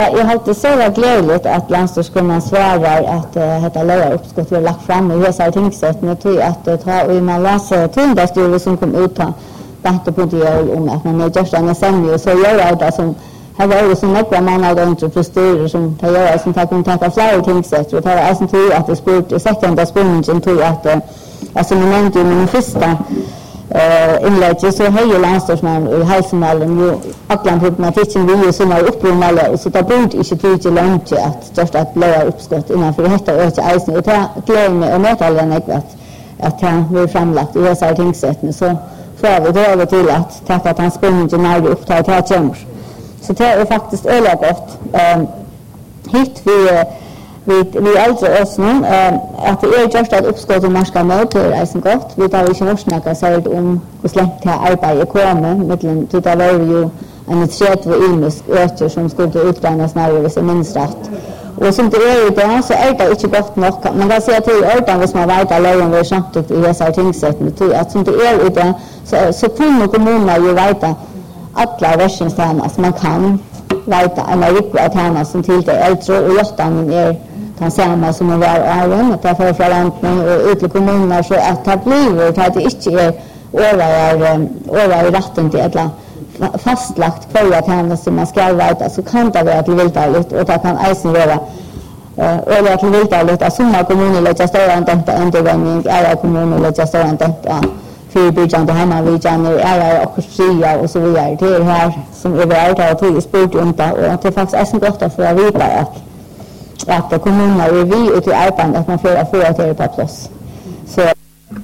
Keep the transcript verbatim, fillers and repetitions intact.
Jag har alltid så glädligt att landstingskommunen svarar att uh, detta löjaruppskott vi har lagt fram i hela tingsrätten. Jag tror att uh, ta och man läser tillstyrelsen som kom ut här bättre på det om att man är just en sämre så gör jag det som här var det som några man har inte förstår som tar göra som tar kontakt med flera tingsrätter och tar alltså till att det spurt i sekunda spårningen tror att uh, alltså man nämnde ju min första Uh, inlägget så höjer landstingsman i hälsomalen ju alla problematiken vi ju som är upprymade så det borde inte tid till långt att just att löja uppskott innanför detta och till isen och ta glömma och möta alla att att han blir framlagt i dessa tingsrätten så får vi då till att ta att han spänner när vi upptar till att så det är faktiskt öliga gott um, hit vi vi vi alltså oss nu att det är just att uppskott och marska mot det är så gott vi tar ju inte snacka så om hur slänt det arbete kommer mellan det där var ju en tredje och ilmus öter som skulle utlämnas när det är minst rätt och som det är idag så är det inte gott nog man kan säga till utan hvis man vet att lagen var samtidigt i dessa tingsrätten till att som det är idag så så kommer kommunerna ju veta alla versionstjärna som man kan veta en riktigt tjärna som till det äldre och åttan är kan samma som var även att därför för landet och ut i kommunerna så att det blir att det inte är över över rätten till ett fastlagt för att han som man ska veta så kan det vara till viltaligt och det kan isen vara över till viltaligt att somma kommuner lägger stora detta ändring är kommuner lägger stora detta för byggande hemma vi känner är och fria och så vidare det är här som är värt att till sport inte och det är faktiskt är gott att få veta att att kommunerna är vi ute i arbetet att man får få det på plats så